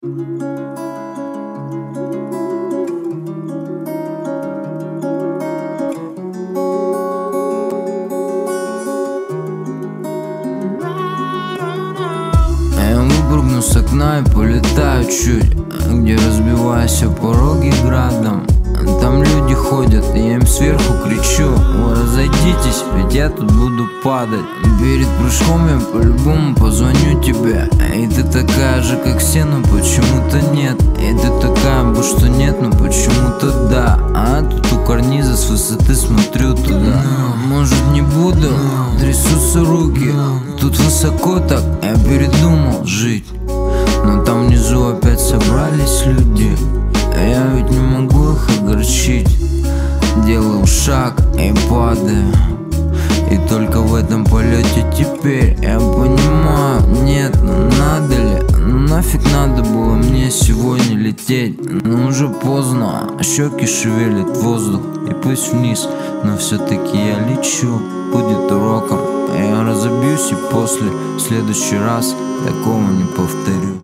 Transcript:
Я выпрыгну с окна и полетаю чуть, где разбиваюсь о пороги градом. Там люди ходят, и я им сверху кричу: о, разойдитесь, ведь я тут буду падать. Перед прыжком я по-любому позвоню тебе. И ты такая же, как все, но почему-то нет. И ты такая бы, что нет, но почему-то да. А тут у карниза с высоты смотрю туда. Может, не буду, трясутся руки. Тут высоко так, я передумал жить. Но там внизу опять собрались люди. Я ведь не могу их огорчить. Делаю шаг и падаю. И только в этом полете теперь я понимаю: нет, ну надо ли, ну нафиг надо было мне сегодня лететь. Но уже поздно, щеки шевелят воздух. И пусть вниз, но все-таки я лечу. Будет уроком, я разобьюсь, и после в следующий раз такого не повторю.